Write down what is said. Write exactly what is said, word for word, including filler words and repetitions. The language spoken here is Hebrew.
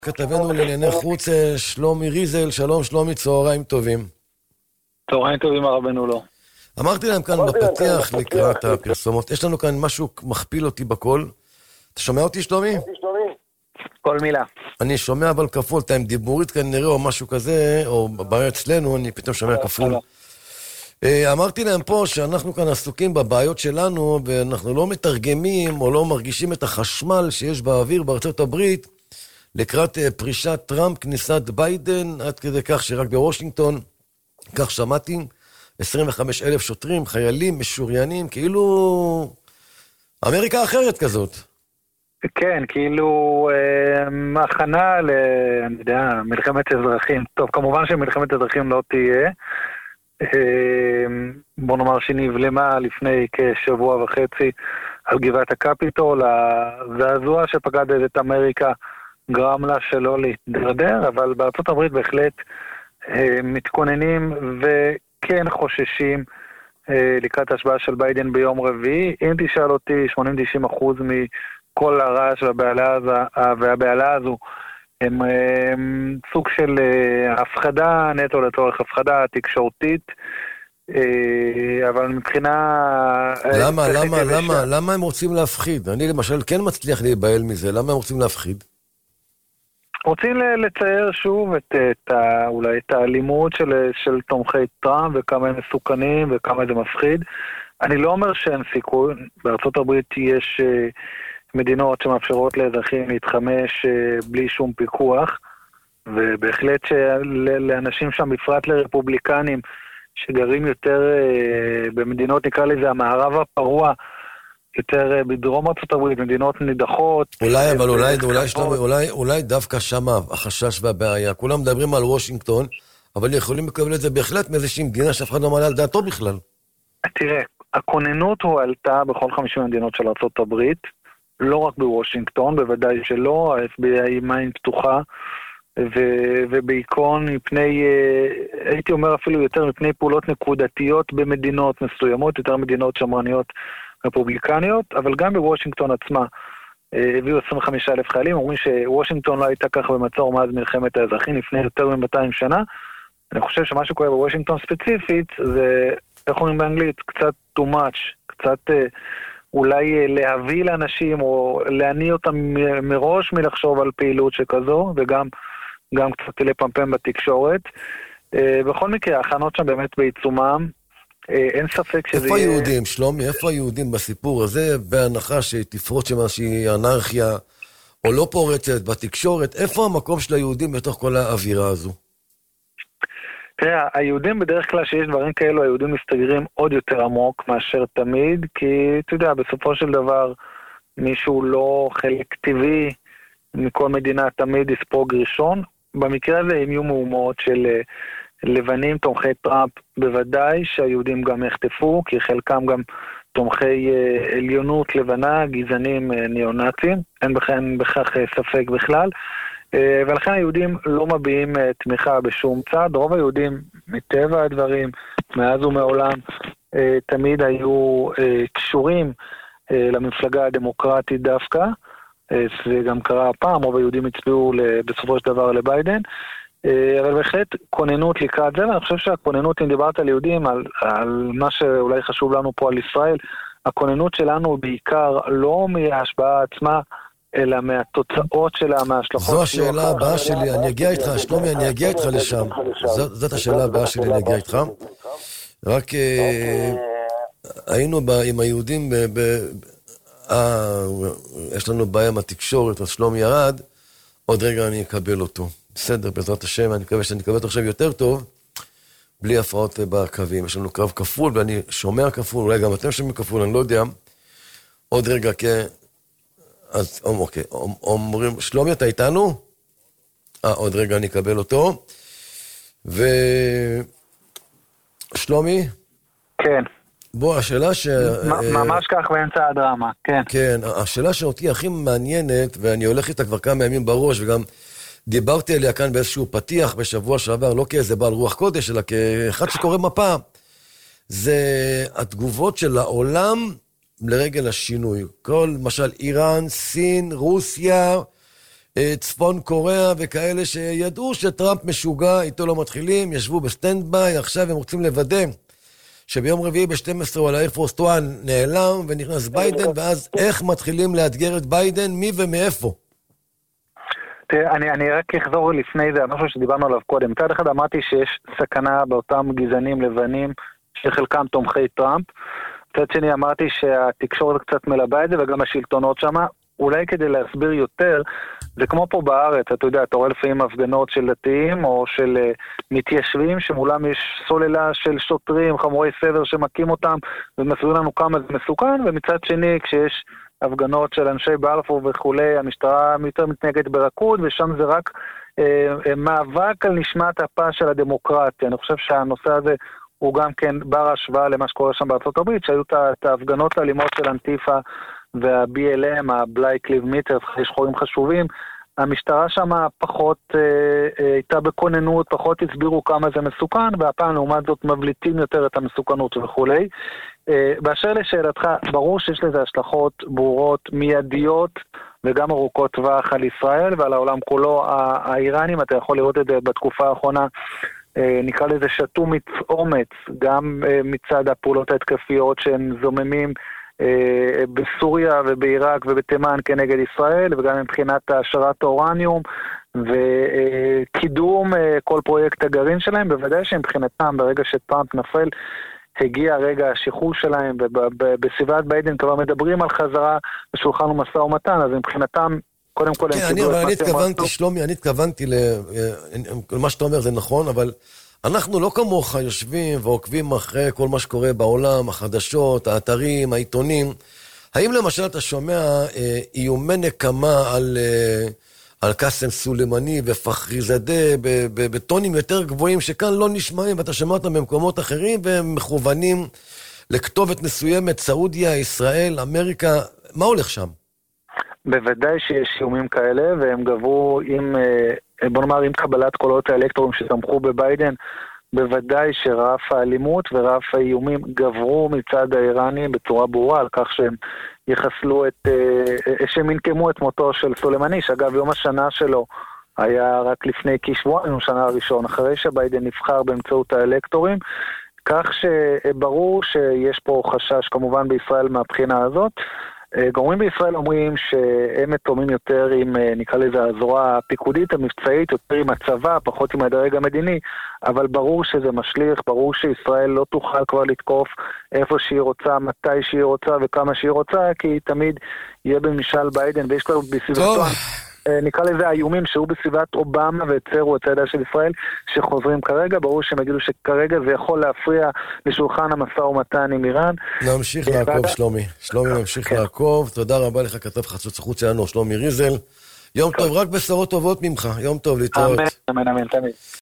כתבנו לענייני חוץ שלומי ריזל. שלום שלומי, צהריים טובים. צהריים טובים הרבנו לו. אמרתי להם כאן בפתיח לקראת הפרסומות, יש לנו כאן משהו מכפיל אותי בכל. אתה שומע אותי שלומי? כל מילה. אני שומע אבל כפול, אתה עם דיבורית כנראה או משהו כזה, או בעיה אצלנו, אני פתאום שומע כפול. אמרתי להם פה שאנחנו כאן עסוקים בבעיות שלנו, ואנחנו לא מתרגמים או לא מרגישים את החשמל שיש באוויר בארצות הברית, לקראת פרישת טראמפ, כניסת ביידן, עד כדי כך שרק בוושינגטון, כך שמעתי, עשרים וחמישה אלף שוטרים, חיילים, משוריינים, כאילו אמריקה אחרת כזאת. כן, כאילו אה, הכנה ל... אני יודע, מלחמת אזרחים. טוב, כמובן שמלחמת אזרחים לא תהיה. אה, בוא נאמר שנבלמה לפני כשבוע וחצי על גבעת הקפיטול, הזעזוע שפקד את אמריקה, גרם לה שלא להתדרדר, אבל בארצות הברית בהחלט אה, מתכוננים וכן חוששים אה, לקראת השבעה של ביידן ביום רביעי. אם תשאל אותי, שמונים עד תשעים אחוז מכל הרעש והבעלה, והבעלה הזו הם אה, סוג של אה, הפחדה נטו לצורך הפחדה תקשורתית, אה, אבל מבחינה... למה, אה, למה, למה, למה הם רוצים להפחיד? אני למשל כן מצליח להיבהל מזה, למה הם רוצים להפחיד? רוצים לצייר שוב את, את ה, אולי את האלימות של, של תומכי טראמפ וכמה הם מסוכנים וכמה זה מפחיד. אני לא אומר שאין סיכוי, בארצות הברית יש uh, מדינות שמאפשרות לאזרחים להתחמש uh, בלי שום פיקוח, ובהחלט שלאנשים שם, בפרט לרפובליקנים שגרים יותר uh, במדינות, נקרא לזה המערב הפרוע, יותר בדרום ארצות הברית, מדינות נידחות. אולי, אבל אולי, אולי, שלומי, אולי, אולי דווקא שם החשש והבעיה. כולם מדברים על וושינגטון, אבל יכולים לקבל את זה בהחלט מאיזושהי מדינה שאף אחד לא מעלה על דעתו בכלל. תראה, הכוננות הועלתה בכל חמישים מדינות של ארצות הברית, לא רק בוושינגטון, בוודאי שלא, ה-אף בי איי עם עין פתוחה, ו- ובעיקרון מפני, הייתי אומר אפילו יותר מפני פעולות נקודתיות במדינות מסוימות, יותר מדינות שמרניות רפובליקניות, אבל גם בוושינגטון עצמה הביאו עשרים וחמישה אלף חיילים, אומרים שוושינגטון לא הייתה כך במצור מאז מלחמת האזרחים לפני יותר מ-מאתיים שנה. אני חושב שמה שקורה בוושינגטון ספציפית זה, איך אומרים באנגלית, קצת too much, קצת אולי להביא לאנשים או להניע אותם מראש מלחשוב על פעילות שכזו, וגם גם קצת לפמפם בתקשורת. בכל מקרה, ההכנות שם באמת בעיצומם, אין ספק שזה... איפה היהודים, שלומי? איפה היהודים בסיפור הזה, בהנחה שתפרוץ שמשהי אנרכיה, או לא פורצת בתקשורת, איפה המקום של היהודים בתוך כל האווירה הזו? תראה, היהודים בדרך כלל שיש דברים כאלו, היהודים מסתגרים עוד יותר עמוק מאשר תמיד, כי אתה יודע, בסופו של דבר, מישהו לא חלק טבעי מכל מדינה תמיד יספוג ראשון. במקרה הזה הם יהיו מהומות של... לבנים תומכי טראמפ, בוודאי שהיהודים גם יחטפו, כי חלקם גם תומכי uh, עליונות לבנה, גזענים uh, ניאו-נאצים, אין בכך, אין בכך uh, ספק בכלל, uh, ולכן היהודים לא מביעים uh, תמיכה בשום צד. רוב היהודים מטבע הדברים, מאז ומעולם, uh, תמיד היו uh, קשורים uh, למפלגה הדמוקרטית דווקא, uh, זה גם קרה הפעם, רוב היהודים הצביעו בסופו של דבר לביידן, אבל בהחלט כוננות לקראת זה, ואני חושב שהכוננות, אם דיברת על יהודים, על, על מה שאולי חשוב לנו פה על ישראל, הכוננות שלנו בעיקר לא מההשפעה עצמה, אלא מהתוצאות שלה, מההשלכות. זו השאלה הבאה שלי, אני אגיע איתך, שלומי, אני אגיע איתך לשם. זאת, זאת השאלה הבאה שלי, אני אגיע איתך. רק היינו עם היהודים, יש לנו בעיה עם התקשורת, אז שלומי ירד, עוד רגע אני אקבל אותו. בסדר, בעזרת השם, אני מקווה שאני אקבל אותו עכשיו יותר טוב, בלי הפרעות בקווים. יש לנו קו כפול, ואני שומע כפול, אולי גם אתם שומעים כפול, אני לא יודע. עוד רגע, כן. אז, אוקיי, אומרים, שלומי, אתה איתנו? אה, עוד רגע אני אקבל אותו. ו... שלומי? כן. בוא, השאלה ש... ממש כך באמצע הדרמה, כן. כן, השאלה שאותי הכי מעניינת, ואני הולך איתה כבר כמה ימים בראש, וגם... דיברתי עליה כאן באיזשהו פתיח בשבוע שעבר, לא כאיזה בעל רוח קודש, אלא כאחד שקורא מפה. זה התגובות של העולם לרגל השינוי. כל, למשל, איראן, סין, רוסיה, צפון קוריאה וכאלה שידעו שטראמפ משוגע, איתו לא מתחילים, ישבו בסטנד ביי, עכשיו הם רוצים לוודא שביום רביעי ב-שתים עשרה על האיירפורס וואן נעלם ונכנס ביידן, ואז איך מתחילים לאתגר את ביידן, מי ומאיפה? תראה, אני, אני רק אחזור לפני זה, משהו שדיברנו עליו קודם. מצד אחד אמרתי שיש סכנה באותם גזענים לבנים, שחלקם תומכי טראמפ. מצד שני אמרתי שהתקשורת קצת מלבה את זה, וגם השלטונות שמה. אולי כדי להסביר יותר, זה כמו פה בארץ, אתה יודע, אתה רואה לפעמים הפגנות של דתיים או של uh, מתיישבים, שמולם יש סוללה של שוטרים, חמורי סבר שמקים אותם, ומסביר לנו כמה זה מסוכן, ומצד שני, כשיש הפגנות של אנשי בלפור וכולי, המשטרה יותר מתנהגת ברכות, ושם זה רק uh, uh, מאבק על נשמת הפה של הדמוקרטיה. אני חושב שהנושא הזה הוא גם כן בר השוואה למה שקורה שם בארצות הברית, שהיו את ההפגנות האלימות של אנטיפה, וה-בי אל אם, ה-Black Lives Matter, שחורים חשובים, המשטרה שם פחות אה, אה, הייתה בכוננות, פחות הסבירו כמה זה מסוכן, והפעם לעומת זאת מבליטים יותר את המסוכנות וכולי. אה, באשר לשאלתך, ברור שיש לזה השלכות ברורות, מיידיות, וגם ארוכות טווח על ישראל ועל העולם כולו. האיראנים, אתה יכול לראות את זה בתקופה האחרונה, אה, נקרא לזה שתו אומץ, גם אה, מצד הפעולות ההתקפיות שהם זוממים, בסוריה ובעיראק ובתימן כנגד ישראל, וגם מבחינת השארת האורניום וקידום כל פרויקט הגרעין שלהם. בוודאי שמבחינתם ברגע שטראמפ נפל הגיע רגע השחרור שלהם, ובסביבת ביידן כבר מדברים על חזרה בשולחן ומשא ומתן, אז מבחינתם קודם כל... כן, אני, אבל אני התכוונתי, שלומי, אני התכוונתי למה שאתה אומר זה נכון, אבל אנחנו לא כמוך יושבים ועוקבים אחרי כל מה שקורה בעולם, החדשות, האתרים, העיתונים. האם למשל אתה שומע אה, איומי נקמה על, אה, על קאסם סולימני ופחרי זדה בטונים יותר גבוהים שכאן לא נשמעים, ואתה שומע אותם במקומות אחרים והם מכוונים לכתובת מסוימת, סעודיה, ישראל, אמריקה, מה הולך שם? בוודאי שיש איומים כאלה, והם גבו עם, בוא נאמר, עם קבלת קולות האלקטורים שתמכו בביידן, בוודאי שרף האלימות ורף האיומים גברו מצד האיראנים בצורה ברורה, על כך שהם יחסלו את, שהם ינקמו את מותו של סולימני, שאגב יום השנה שלו היה רק לפני כשבועיים, שנה הראשון, אחרי שביידן נבחר באמצעות האלקטורים, כך שברור שיש פה חשש כמובן בישראל מהבחינה הזאת. גורמים בישראל אומרים שהם מתואמים יותר עם, נקרא לזה, הזרוע הפיקודית המבצעית, יותר עם הצבא, פחות עם הדרג המדיני, אבל ברור שזה משליך, ברור שישראל לא תוכל כבר לתקוף איפה שהיא רוצה, מתי שהיא רוצה וכמה שהיא רוצה, כי תמיד יהיה במשאל ביידן, ויש כבר בסביבתו, נקרא לזה האיומים שהוא בסביבת אובמה והצרו את צעדה של ישראל שחוזרים כרגע. ברור שהם יגידו שכרגע זה יכול להפריע לשולחן המשא ומתן עם איראן. נמשיך לעקוב, שלומי. שלומי נמשיך לעקוב. תודה רבה לך, כתב חצות החוץ שלנו, שלומי ריזל. יום טוב, רק בשורות טובות ממך. יום טוב, להתראות. אמן, אמן, אמן, תמיד.